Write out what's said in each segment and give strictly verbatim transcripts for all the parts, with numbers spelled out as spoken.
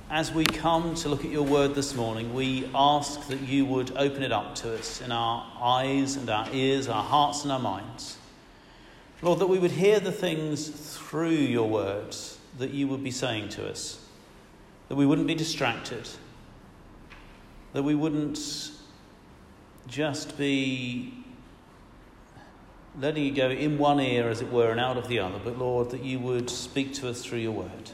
as we come to look at your word this morning, we ask that you would open it up to us in our eyes and our ears, our hearts and our minds. Lord, that we would hear the things through your words that you would be saying to us, that we wouldn't be distracted, that we wouldn't just be letting it go in one ear, as it were, and out of the other, but Lord, that you would speak to us through your word.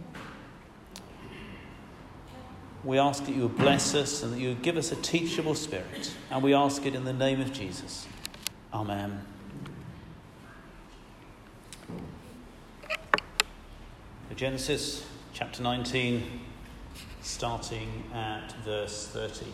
We ask that you would bless us and that you would give us a teachable spirit. And we ask it in the name of Jesus. Amen. Genesis chapter nineteen, starting at verse thirty.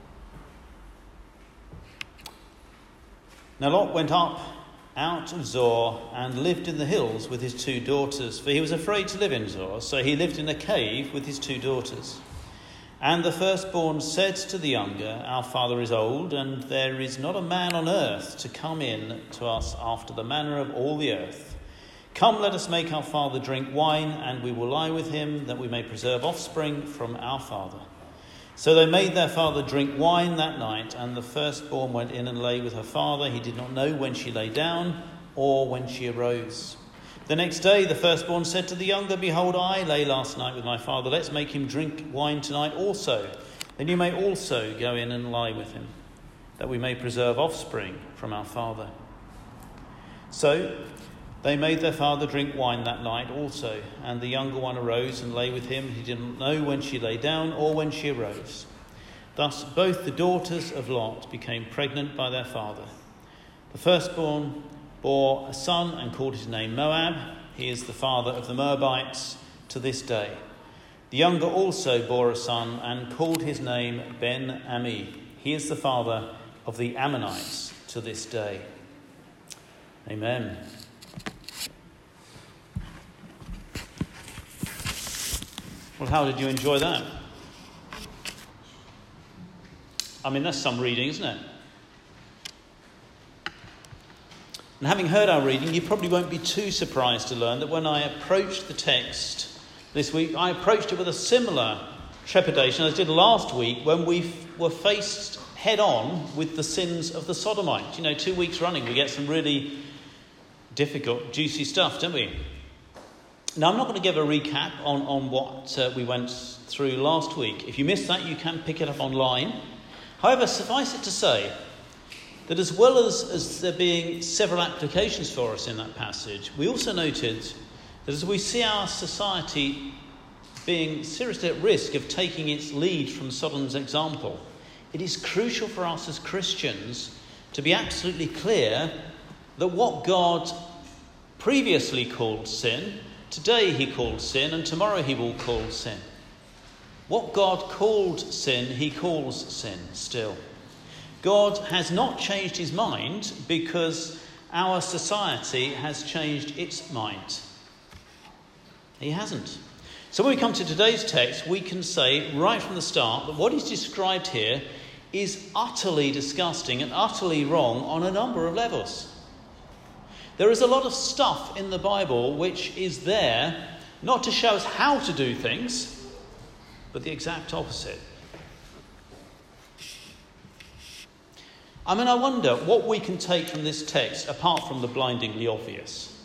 Now Lot went up out of Zoar and lived in the hills with his two daughters, for he was afraid to live in Zoar, so he lived in a cave with his two daughters. And the firstborn said to the younger, Our father is old, and there is not a man on earth to come in to us after the manner of all the earth. Come, let us make our father drink wine, and we will lie with him, that we may preserve offspring from our father. So they made their father drink wine that night, and the firstborn went in and lay with her father. He did not know when she lay down or when she arose. The next day the firstborn said to the younger, Behold, I lay last night with my father. Let's make him drink wine tonight also. Then you may also go in and lie with him, that we may preserve offspring from our father. So they made their father drink wine that night also, and the younger one arose and lay with him. He didn't know when she lay down or when she arose. Thus both the daughters of Lot became pregnant by their father. The firstborn bore a son and called his name Moab. He is the father of the Moabites to this day. The younger also bore a son and called his name Ben-Ami. He is the father of the Ammonites to this day. Amen. Well, how did you enjoy that? I mean, that's some reading, isn't it? And having heard our reading, you probably won't be too surprised to learn that when I approached the text this week, I approached it with a similar trepidation as I did last week when we were faced head-on with the sins of the Sodomites. You know, two weeks running, we get some really difficult, juicy stuff, don't we? Now, I'm not going to give a recap on, on what uh, we went through last week. If you missed that, you can pick it up online. However, suffice it to say that as well as, as there being several applications for us in that passage, we also noted that as we see our society being seriously at risk of taking its lead from Sodom's example, it is crucial for us as Christians to be absolutely clear that what God previously called sin, today he called sin, and tomorrow he will call sin. What God called sin, he calls sin still. God has not changed his mind because our society has changed its mind. He hasn't. So when we come to today's text, we can say right from the start that what is described here is utterly disgusting and utterly wrong on a number of levels. There is a lot of stuff in the Bible which is there not to show us how to do things, but the exact opposite. I mean, I wonder what we can take from this text apart from the blindingly obvious.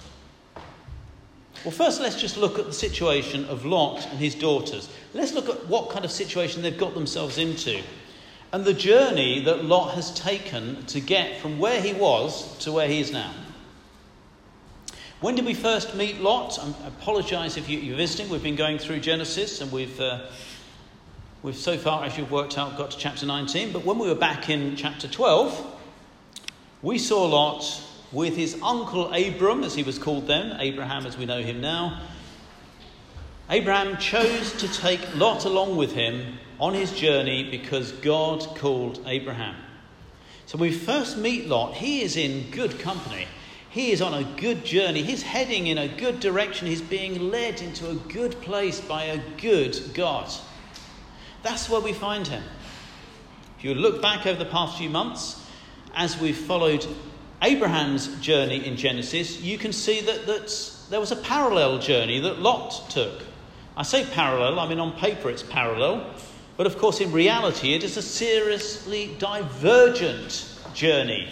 Well, first let's just look at the situation of Lot and his daughters. Let's look at what kind of situation they've got themselves into and the journey that Lot has taken to get from where he was to where he is now. When did we first meet Lot? I apologise if you're visiting. We've been going through Genesis and we've... Uh, We've so far, as you've worked out, got to chapter nineteen. But when we were back in chapter twelve, we saw Lot with his uncle Abram, as he was called then, Abraham as we know him now. Abraham chose to take Lot along with him on his journey because God called Abraham. So when we first meet Lot, he is in good company. He is on a good journey. He's heading in a good direction. He's being led into a good place by a good God. That's where we find him. If you look back over the past few months, as we've followed Abraham's journey in Genesis, you can see that, that there was a parallel journey that Lot took. I say parallel, I mean on paper it's parallel, but of course in reality it is a seriously divergent journey.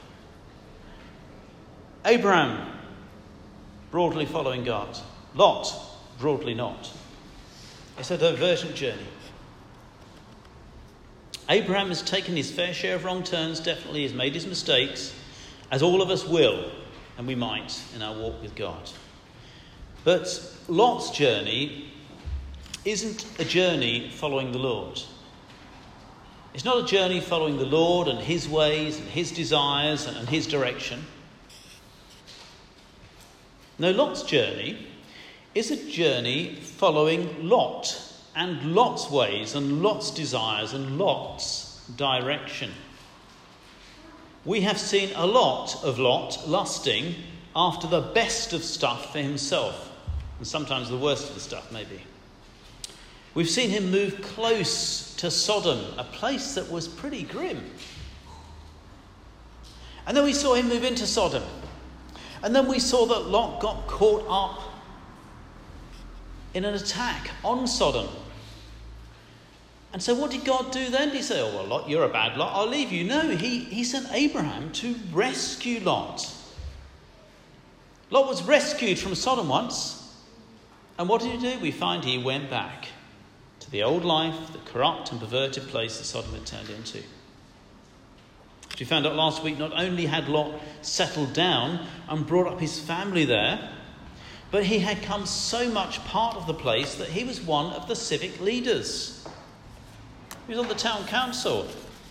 Abraham, broadly following God. Lot, broadly not. It's a divergent journey. Abraham has taken his fair share of wrong turns, definitely has made his mistakes, as all of us will, and we might, in our walk with God. But Lot's journey isn't a journey following the Lord. It's not a journey following the Lord and his ways and his desires and his direction. No, Lot's journey is a journey following Lot and Lot's ways and Lot's desires and Lot's direction. We have seen a lot of Lot lusting after the best of stuff for himself, and sometimes the worst of the stuff, maybe. We've seen him move close to Sodom, a place that was pretty grim. And then we saw him move into Sodom. And then we saw that Lot got caught up in an attack on Sodom. And so what did God do then? Did he say, oh, well, Lot, you're a bad Lot, I'll leave you? No, he, he sent Abraham to rescue Lot. Lot was rescued from Sodom once. And what did he do? We find he went back to the old life, the corrupt and perverted place that Sodom had turned into. As we found out last week, not only had Lot settled down and brought up his family there, but he had come so much part of the place that he was one of the civic leaders. He was on the town council.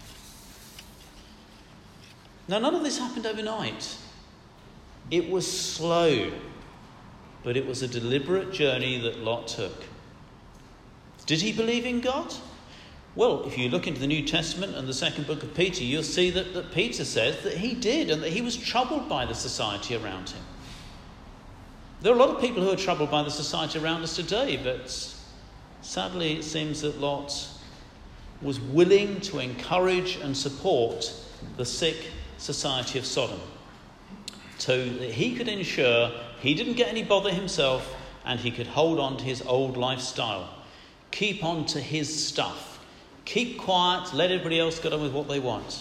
Now, none of this happened overnight. It was slow, but it was a deliberate journey that Lot took. Did he believe in God? Well, if you look into the New Testament and the second book of Peter, you'll see that, that Peter says that he did and that he was troubled by the society around him. There are a lot of people who are troubled by the society around us today, but sadly it seems that Lot was willing to encourage and support the sick society of Sodom so that he could ensure he didn't get any bother himself and he could hold on to his old lifestyle, keep on to his stuff. Keep quiet, let everybody else get on with what they want.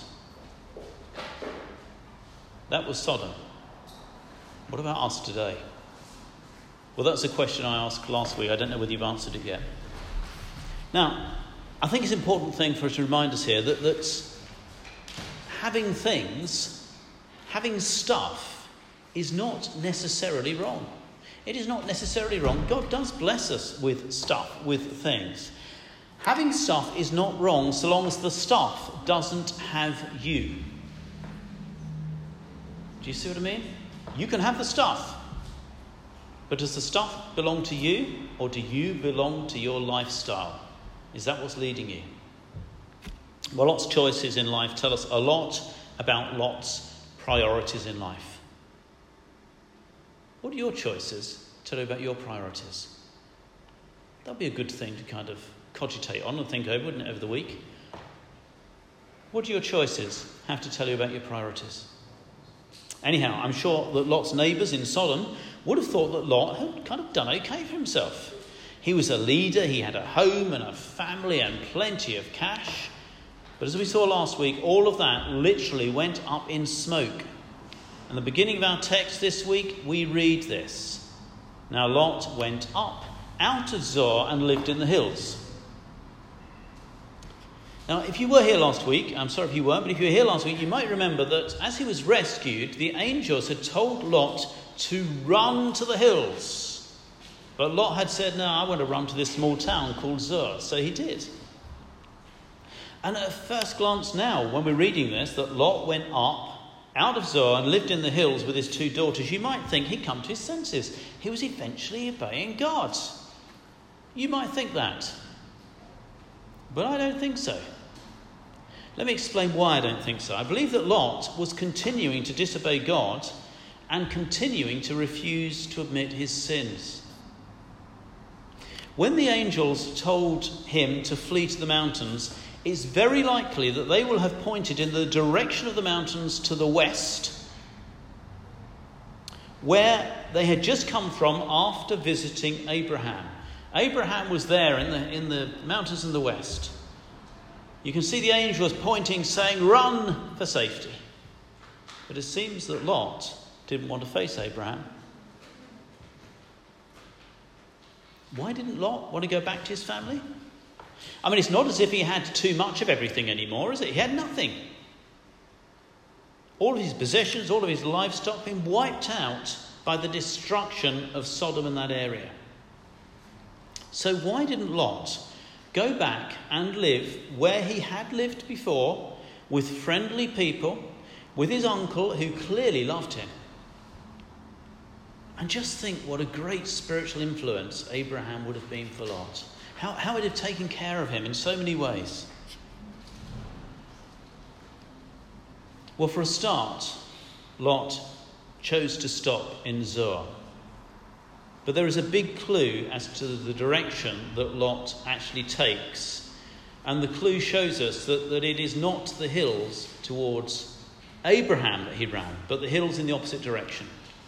That was Sodom. What about us today? Well, that's a question I asked last week. I don't know whether you've answered it yet. Now, I think it's an important thing for us to remind us here that, that having things, having stuff, is not necessarily wrong. It is not necessarily wrong. God does bless us with stuff, with things. Having stuff is not wrong so long as the stuff doesn't have you. Do you see what I mean? You can have the stuff, but does the stuff belong to you or do you belong to your lifestyle? Is that what's leading you? Well, Lot's choices in life tell us a lot about Lot's priorities in life. What are your choices tell you about your priorities? That'd be a good thing to kind of cogitate on and think over, wouldn't it, over the week? What do your choices have to tell you about your priorities? Anyhow, I'm sure that Lot's neighbours in Sodom would have thought that Lot had kind of done okay for himself. He was a leader, he had a home and a family and plenty of cash. But as we saw last week, all of that literally went up in smoke. And the beginning of our text this week, we read this. Now Lot went up out of Zoar and lived in the hills. Now, if you were here last week, I'm sorry if you weren't, but if you were here last week, you might remember that as he was rescued, the angels had told Lot to run to the hills. But Lot had said, no, I want to run to this small town called Zoar. So he did. And at first glance now, when we're reading this, that Lot went up out of Zoar and lived in the hills with his two daughters, you might think he'd come to his senses. He was eventually obeying God. You might think that. But I don't think so. Let me explain why I don't think so. I believe that Lot was continuing to disobey God and continuing to refuse to admit his sins. When the angels told him to flee to the mountains, it's very likely that they will have pointed in the direction of the mountains to the west, where they had just come from after visiting Abraham. Abraham was there in the, in the mountains in the west. You can see the angels pointing, saying, run for safety. But it seems that Lot didn't want to face Abraham. Why didn't Lot want to go back to his family? I mean, it's not as if he had too much of everything anymore, is it? He had nothing. All of his possessions, all of his livestock been wiped out by the destruction of Sodom in that area. So why didn't Lot go back and live where he had lived before, with friendly people, with his uncle who clearly loved him? And just think what a great spiritual influence Abraham would have been for Lot. How, how it would have taken care of him in so many ways. Well, for a start, Lot chose to stop in Zoar. But there is a big clue as to the direction that Lot actually takes. And the clue shows us that, that it is not the hills towards Abraham that he ran, but the hills in the opposite direction.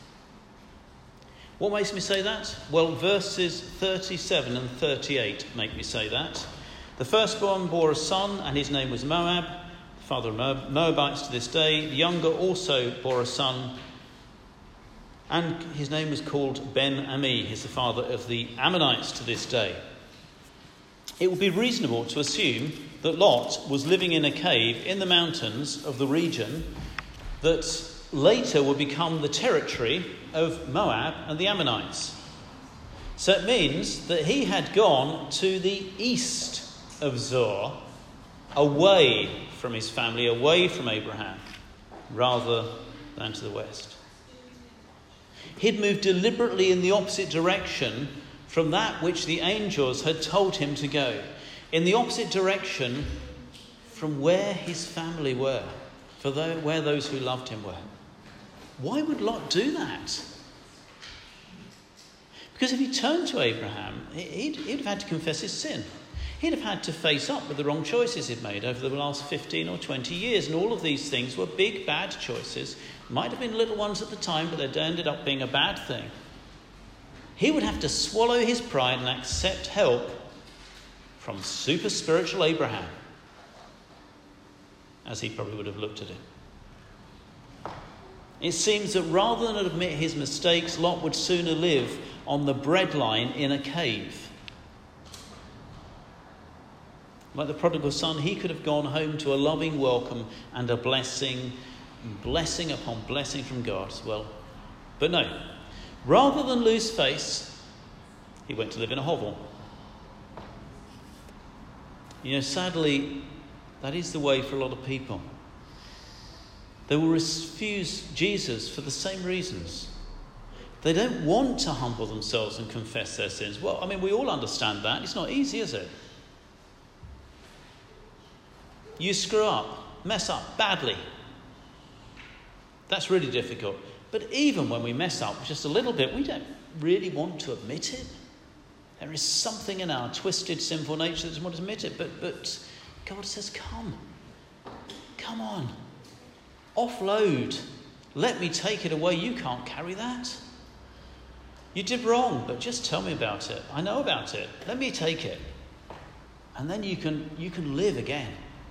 What makes me say that? Well, verses thirty-seven and thirty-eight make me say that. The firstborn bore a son, and his name was Moab, father of Moabites to this day. The younger also bore a son, and his name was called Ben-Ami. He's the father of the Ammonites to this day. It would be reasonable to assume that Lot was living in a cave in the mountains of the region that later would become the territory of Moab and the Ammonites. So it means that he had gone to the east of Zoar, away from his family, away from Abraham, rather than to the west. He'd moved deliberately in the opposite direction from that which the angels had told him to go, in the opposite direction from where his family were, for the, where those who loved him were. Why would Lot do that? Because if he turned to Abraham, he'd, he'd have had to confess his sin. He'd have had to face up with the wrong choices he'd made over the last fifteen or twenty years. And all of these things were big, bad choices. Might have been little ones at the time, but they ended up being a bad thing. He would have to swallow his pride and accept help from super spiritual Abraham, as he probably would have looked at him. It seems that rather than admit his mistakes, Lot would sooner live on the breadline in a cave. Like the prodigal son, he could have gone home to a loving welcome and a blessing, blessing upon blessing from God as well. But no, rather than lose face, he went to live in a hovel. You know, sadly, that is the way for a lot of people. They will refuse Jesus for the same reasons. They don't want to humble themselves and confess their sins. Well, I mean, we all understand that. It's not easy, is it? You screw up, mess up badly. That's really difficult. But even when we mess up just a little bit, we don't really want to admit it. There is something in our twisted, sinful nature that doesn't want to admit it. But, but God says, come. Come on. Offload. Let me take it away. You can't carry that. You did wrong, but just tell me about it. I know about it. Let me take it. And then you can you can live again.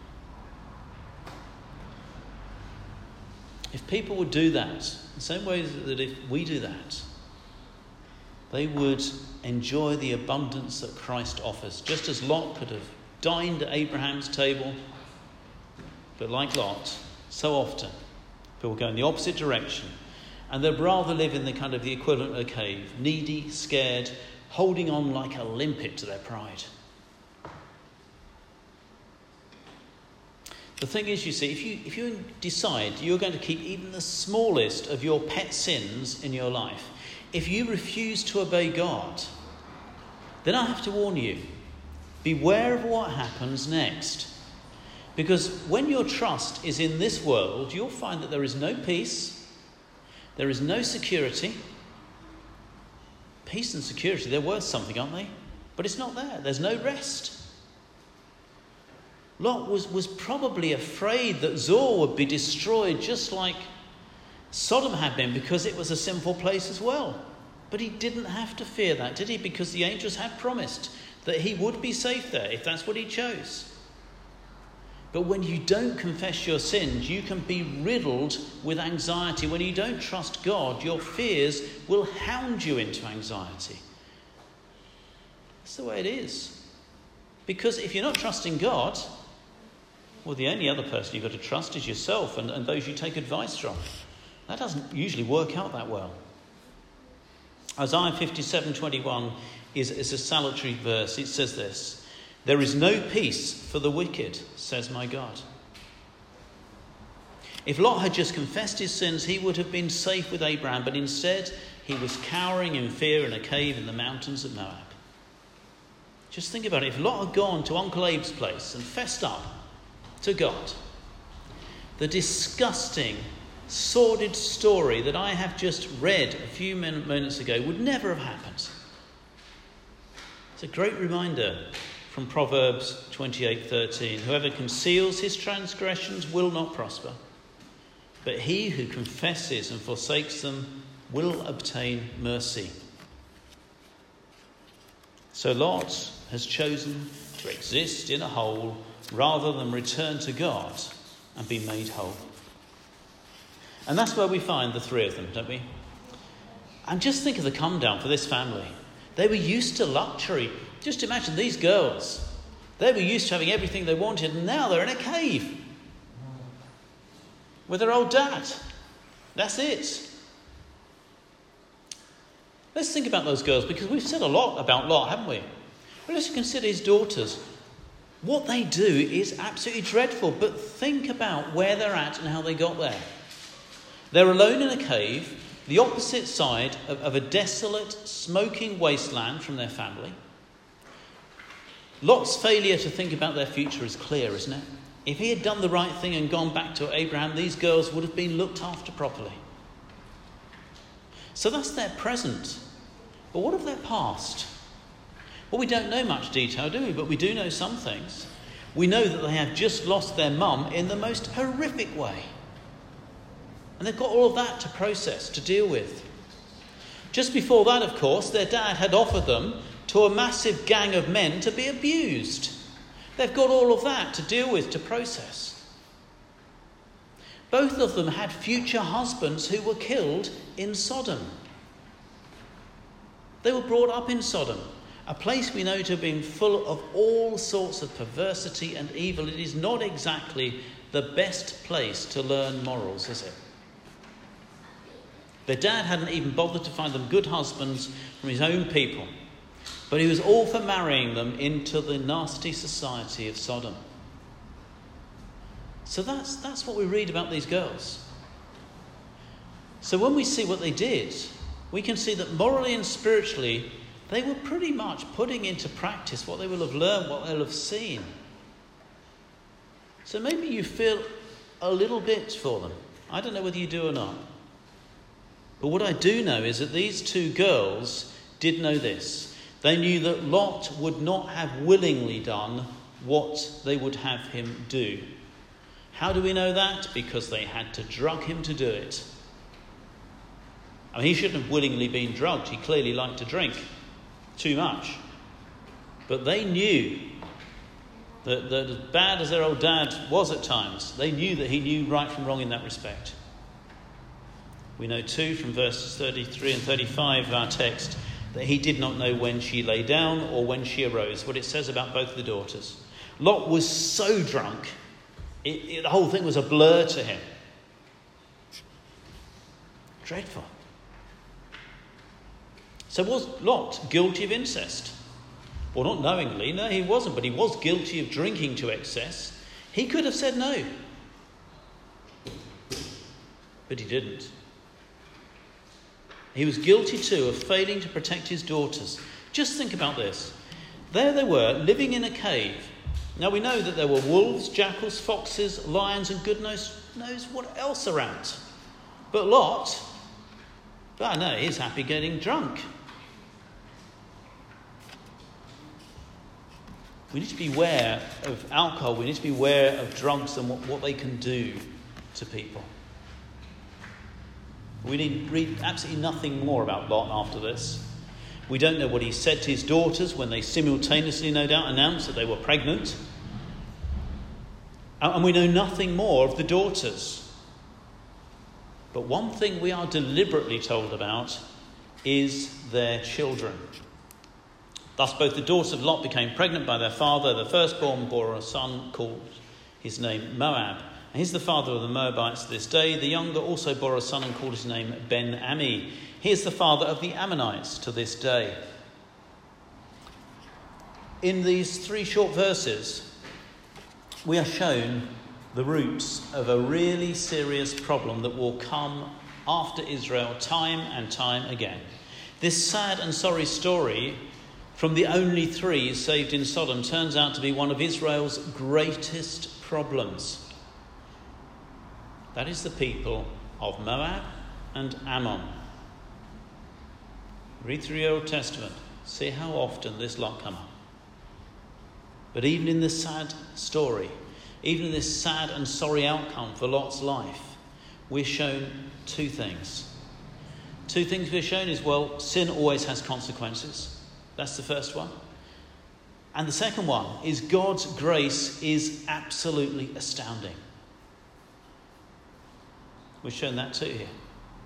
If people would do that, the same way that if we do that, they would enjoy the abundance that Christ offers. Just as Lot could have dined at Abraham's table, but like Lot, so often people go in the opposite direction, and they'd rather live in the kind of the equivalent of a cave, needy, scared, holding on like a limpet to their pride. The thing is, you see, if you if you decide you're going to keep even the smallest of your pet sins in your life, if you refuse to obey God, then I have to warn you, beware of what happens next. Because when your trust is in this world, you'll find that there is no peace, there is no security. Peace and security, they're worth something, aren't they? But it's not there. There's no rest. Lot was, was probably afraid that Zoar would be destroyed just like Sodom had been, because it was a sinful place as well. But he didn't have to fear that, did he? Because the angels had promised that he would be safe there if that's what he chose. But when you don't confess your sins, you can be riddled with anxiety. When you don't trust God, your fears will hound you into anxiety. That's the way it is. Because if you're not trusting God, well, the only other person you've got to trust is yourself and, and those you take advice from. That doesn't usually work out that well. Isaiah fifty-seven twenty-one is, is a salutary verse. It says this: "There is no peace for the wicked, says my God." If Lot had just confessed his sins, he would have been safe with Abraham, but instead he was cowering in fear in a cave in the mountains of Moab. Just think about it. If Lot had gone to Uncle Abe's place and fessed up to God, the disgusting, sordid story that I have just read a few minutes ago would never have happened. It's a great reminder from Proverbs twenty-eight thirteen. "Whoever conceals his transgressions will not prosper, but he who confesses and forsakes them will obtain mercy." So Lot has chosen to exist in a hole rather than return to God and be made whole. And that's where we find the three of them, don't we? And just think of the come down for this family. They were used to luxury. Just imagine these girls. They were used to having everything they wanted, and now they're in a cave with their old dad. That's it. Let's think about those girls, because we've said a lot about Lot, haven't we? But let's consider his daughters. What they do is absolutely dreadful, but think about where they're at and how they got there. They're alone in a cave, the opposite side of, of a desolate, smoking wasteland from their family. Lot's failure to think about their future is clear, isn't it? If he had done the right thing and gone back to Abraham, these girls would have been looked after properly. So that's their present. But what of their past? Well, we don't know much detail, do we? But we do know some things. We know that they have just lost their mum in the most horrific way. And they've got all of that to process, to deal with. Just before that, of course, their dad had offered them to a massive gang of men to be abused. They've got all of that to deal with, to process. Both of them had future husbands who were killed in Sodom. They were brought up in Sodom, a place we know to have been full of all sorts of perversity and evil. It is not exactly the best place to learn morals, is it? Their dad hadn't even bothered to find them good husbands from his own people, but he was all for marrying them into the nasty society of Sodom. So that's, that's what we read about these girls. So when we see what they did, we can see that morally and spiritually, they were pretty much putting into practice what they will have learned, what they'll have seen. So maybe you feel a little bit for them. I don't know whether you do or not. But what I do know is that these two girls did know this. They knew that Lot would not have willingly done what they would have him do. How do we know that? Because they had to drug him to do it. I mean, he shouldn't have willingly been drugged. He clearly liked to drink too much. But they knew that, that as bad as their old dad was at times, they knew that he knew right from wrong in that respect. We know too from verses thirty-three and thirty-five of our text that he did not know when she lay down or when she arose, what it says about both the daughters. Lot was so drunk, it, it, the whole thing was a blur to him. Dreadful. So was Lot guilty of incest? Well, not knowingly, no, he wasn't, but he was guilty of drinking to excess. He could have said no, but he didn't. He was guilty too of failing to protect his daughters. Just think about this. There they were, living in a cave. Now we know that there were wolves, jackals, foxes, lions, and goodness knows what else around. But Lot, I know, he's happy getting drunk. We need to be aware of alcohol. We need to be aware of drunks and what, what they can do to people. We need read absolutely nothing more about Lot after this. We don't know what he said to his daughters when they simultaneously, no doubt, announced that they were pregnant. And we know nothing more of the daughters. But one thing we are deliberately told about is their children. Thus both the daughters of Lot became pregnant by their father. The firstborn bore a son called his name Moab. And he's the father of the Moabites to this day. The younger also bore a son and called his name Ben-Ammi. He is the father of the Ammonites to this day. In these three short verses, we are shown the roots of a really serious problem that will come after Israel time and time again. This sad and sorry story from the only three saved in Sodom turns out to be one of Israel's greatest problems. That is the people of Moab and Ammon. Read through your Old Testament. See how often this lot come up. But even in this sad story, even in this sad and sorry outcome for Lot's life, we're shown two things. Two things we're shown is, well, sin always has consequences. That's the first one. And the second one is God's grace is absolutely astounding. We've shown that too here.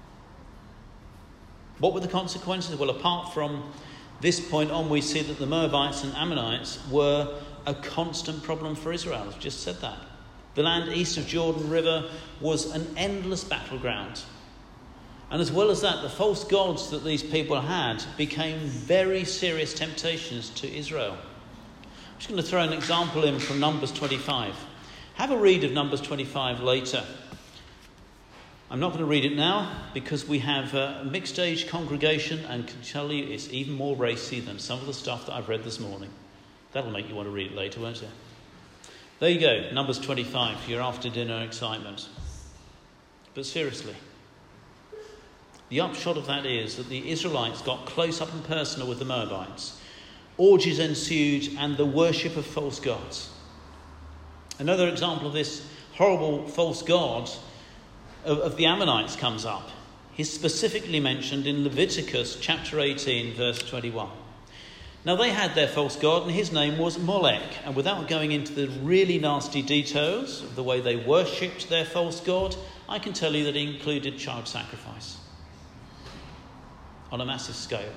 What were the consequences? Well, apart from this point on, we see that the Moabites and Ammonites were a constant problem for Israel. I've just said that. The land east of Jordan River was an endless battleground. And as well as that, the false gods that these people had became very serious temptations to Israel. I'm just going to throw an example in from Numbers twenty-five. Have a read of Numbers twenty-five later. I'm not going to read it now because we have a mixed-age congregation and can tell you it's even more racy than some of the stuff that I've read this morning. That'll make you want to read it later, won't it? There you go, Numbers twenty-five, your after-dinner excitement. But seriously, the upshot of that is that the Israelites got close up and personal with the Moabites. Orgies ensued and the worship of false gods. Another example of this horrible false god of, of the Ammonites comes up. He's specifically mentioned in Leviticus chapter eighteen, verse twenty-one. Now they had their false god and his name was Molech. And without going into the really nasty details of the way they worshipped their false god, I can tell you that it included child sacrifice on a massive scale.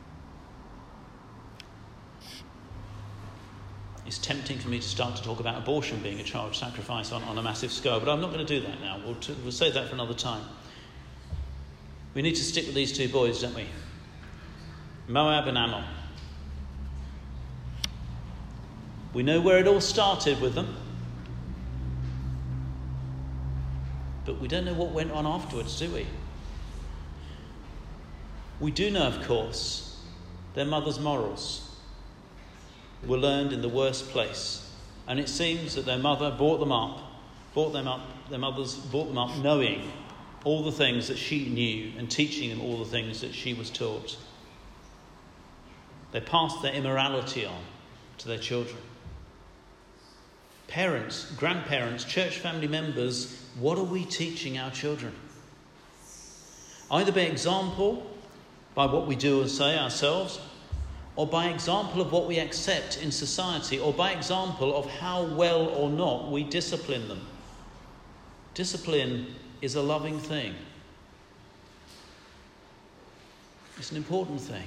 It's tempting for me to start to talk about abortion being a child sacrifice on, on a massive scale, but I'm not going to do that now. We'll, t- we'll save that for another time. We need to stick with these two boys, don't we? Moab and Ammon. We know where it all started with them, but we don't know what went on afterwards, do we? We do know, of course, their mother's morals were learned in the worst place. And it seems that their mother brought them up, brought them up, their mothers brought them up knowing all the things that she knew and teaching them all the things that she was taught. They passed their immorality on to their children. Parents, grandparents, church family members, what are we teaching our children? Either by example, by what we do and say ourselves, or by example of what we accept in society, or by example of how well or not we discipline them. Discipline is a loving thing. It's an important thing.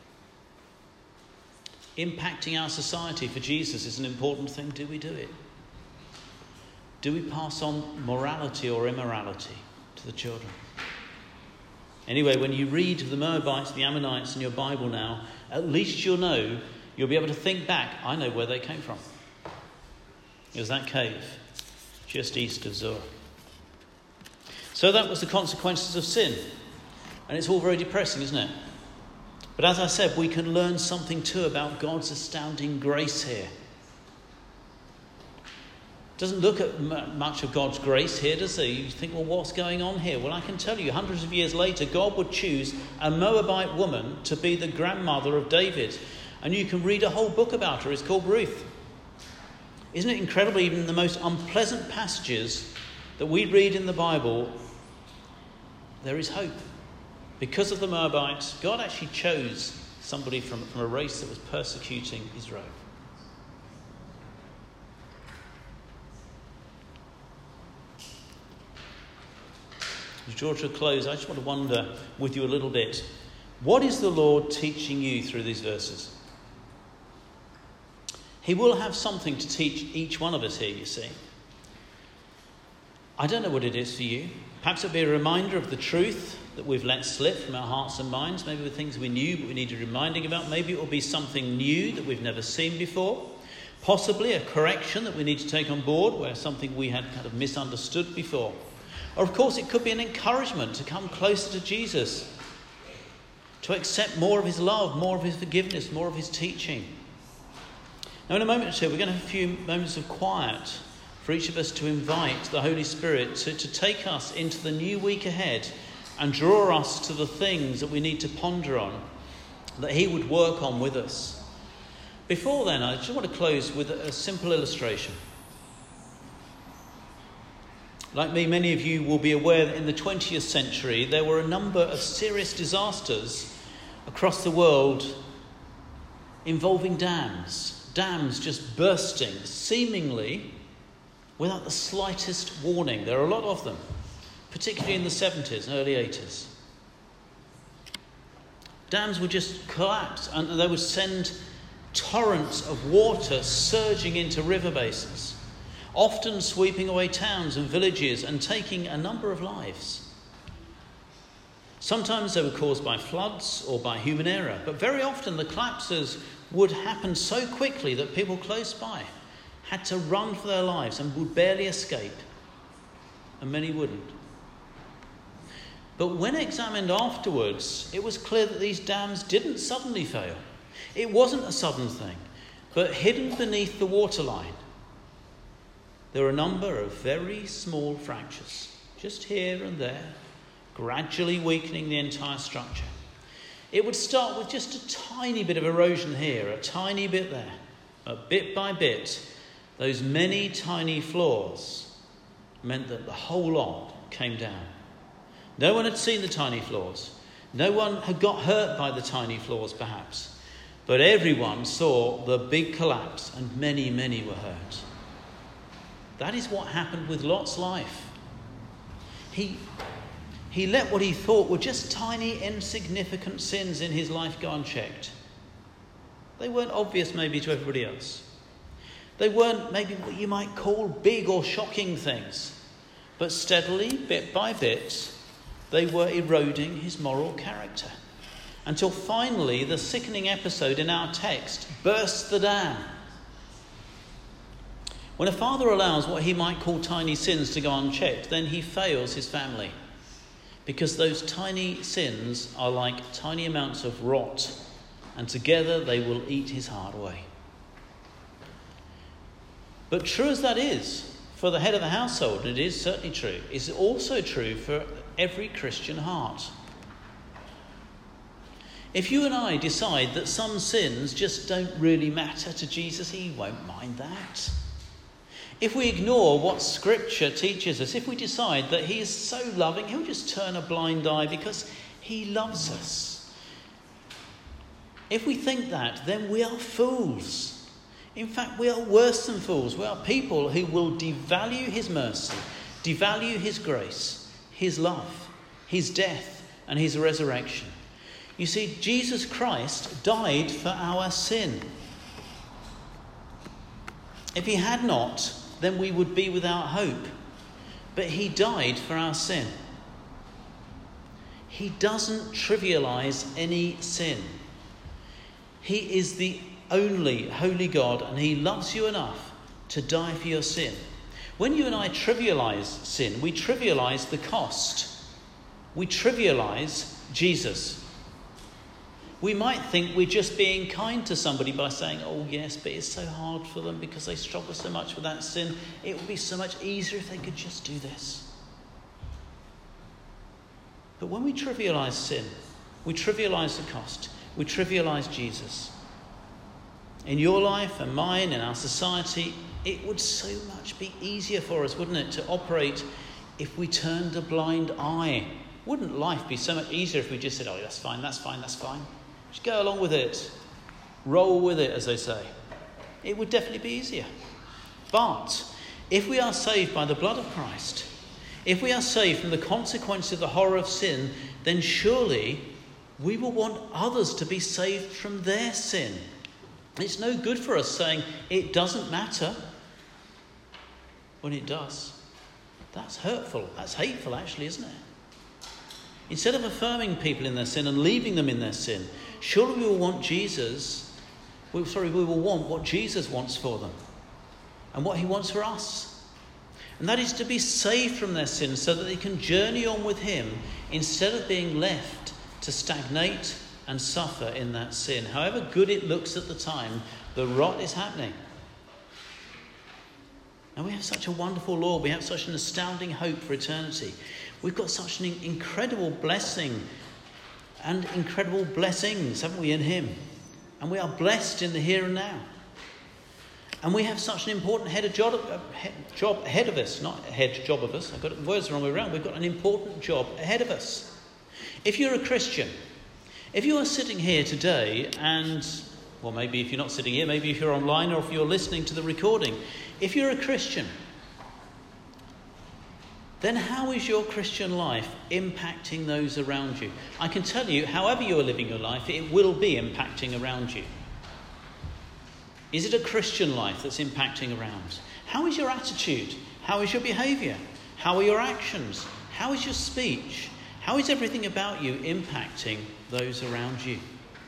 Impacting our society for Jesus is an important thing. Do we do it? Do we pass on morality or immorality to the children? Anyway, when you read of the Moabites, the Ammonites in your Bible now, at least you'll know, you'll be able to think back. I know where they came from. It was that cave just east of Zoar. So that was the consequences of sin. And it's all very depressing, isn't it? But as I said, we can learn something too about God's astounding grace here. Doesn't look at much of God's grace here, does he? You think, well, what's going on here? Well, I can tell you, hundreds of years later, God would choose a Moabite woman to be the grandmother of David. And you can read a whole book about her. It's called Ruth. Isn't it incredible? Even in the most unpleasant passages that we read in the Bible, there is hope. Because of the Moabites, God actually chose somebody from, from a race that was persecuting Israel. As we draw to a close, I just want to wonder with you a little bit, what is the Lord teaching you through these verses? He will have something to teach each one of us here, you see. I don't know what it is for you. Perhaps it'll be a reminder of the truth that we've let slip from our hearts and minds. Maybe the things we knew but we needed reminding about. Maybe it will be something new that we've never seen before. Possibly a correction that we need to take on board where something we had kind of misunderstood before. Or of course it could be an encouragement to come closer to Jesus, to accept more of his love, more of his forgiveness, more of his teaching. Now in a moment or two we're going to have a few moments of quiet for each of us to invite the Holy Spirit to, to take us into the new week ahead and draw us to the things that we need to ponder on, that he would work on with us. Before then, I just want to close with a simple illustration. Like me, many of you will be aware that in the twentieth century, there were a number of serious disasters across the world involving dams. Dams just bursting, seemingly without the slightest warning. There are a lot of them, particularly in the seventies and early eighties. Dams would just collapse and they would send torrents of water surging into river basins, often sweeping away towns and villages and taking a number of lives. Sometimes they were caused by floods or by human error, but very often the collapses would happen so quickly that people close by had to run for their lives and would barely escape, and many wouldn't. But when examined afterwards, it was clear that these dams didn't suddenly fail. It wasn't a sudden thing, but hidden beneath the waterline, there were a number of very small fractures, just here and there, gradually weakening the entire structure. It would start with just a tiny bit of erosion here, a tiny bit there, but bit by bit, those many tiny flaws meant that the whole lot came down. No one had seen the tiny flaws. No one had got hurt by the tiny flaws, perhaps. But everyone saw the big collapse, and many, many were hurt. That is what happened with Lot's life. He, he let what he thought were just tiny, insignificant sins in his life go unchecked. They weren't obvious maybe to everybody else. They weren't maybe what you might call big or shocking things. But steadily, bit by bit, they were eroding his moral character. Until finally, the sickening episode in our text burst the dam. When a father allows what he might call tiny sins to go unchecked, then he fails his family. Because those tiny sins are like tiny amounts of rot, and together they will eat his heart away. But true as that is for the head of the household, and it is certainly true, it's also true for every Christian heart. If you and I decide that some sins just don't really matter to Jesus, he won't mind that. If we ignore what Scripture teaches us, if we decide that he is so loving, he'll just turn a blind eye because he loves us. If we think that, then we are fools. In fact, we are worse than fools. We are people who will devalue his mercy, devalue his grace, his love, his death, and his resurrection. You see, Jesus Christ died for our sin. If he had not, then we would be without hope. But he died for our sin. He doesn't trivialize any sin. He is the only holy God, and he loves you enough to die for your sin. When you and I trivialize sin, we trivialize the cost. We trivialize Jesus. We might think we're just being kind to somebody by saying, oh yes, but it's so hard for them because they struggle so much with that sin. It would be so much easier if they could just do this. But when we trivialize sin, we trivialize the cost. We trivialize Jesus. In your life and mine, in our society, it would so much be easier for us, wouldn't it, to operate if we turned a blind eye Wouldn't life be so much easier if we just said, oh, that's fine, that's fine, that's fine. Just go along with it. Roll with it, as they say. It would definitely be easier. But if we are saved by the blood of Christ, if we are saved from the consequence of the horror of sin, then surely we will want others to be saved from their sin. It's no good for us saying it doesn't matter when it does. That's hurtful. That's hateful, actually, isn't it? Instead of affirming people in their sin and leaving them in their sin, surely we will want Jesus, we, sorry, we will want what Jesus wants for them and what he wants for us. And that is to be saved from their sin so that they can journey on with him instead of being left to stagnate and suffer in that sin. However good it looks at the time, the rot is happening. And we have such a wonderful Lord. We have such an astounding hope for eternity. We've got such an incredible blessing and incredible blessings, haven't we, in him? And we are blessed in the here and now. And we have such an important head of job, uh, head, job ahead of us. Not head job of us. I've got the words the wrong way around. We've got an important job ahead of us. If you're a Christian, if you are sitting here today and, well, maybe if you're not sitting here, maybe if you're online or if you're listening to the recording, if you're a Christian, then how is your Christian life impacting those around you? I can tell you, however you are living your life, it will be impacting around you. Is it a Christian life that's impacting around? How is your attitude? How is your behaviour? How are your actions? How is your speech? How is everything about you impacting those around you?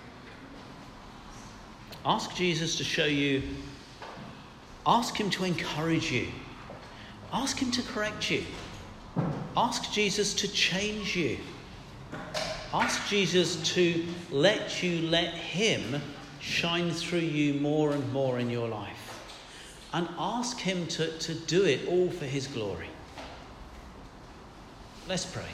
Ask Jesus to show you. Ask him to encourage you. Ask him to correct you. Ask Jesus to change you. Ask Jesus to let you let him shine through you more and more in your life. And ask him to, to do it all for his glory. Let's pray.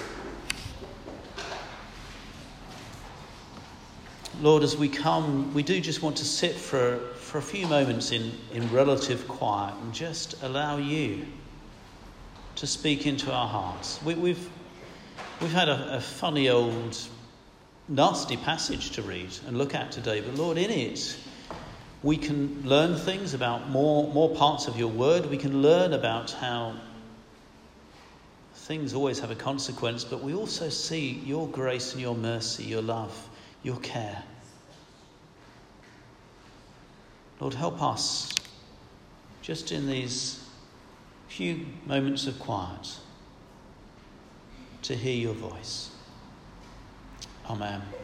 Lord, as we come, we do just want to sit for, for a few moments in, in relative quiet and just allow you to speak into our hearts. We, we've we've had a, a funny old nasty passage to read and look at today, but Lord, in it we can learn things about more more parts of your word. We can learn about how things always have a consequence, but we also see your grace and your mercy, your love, your care. Lord, help us just in these few moments of quiet to hear your voice. Amen.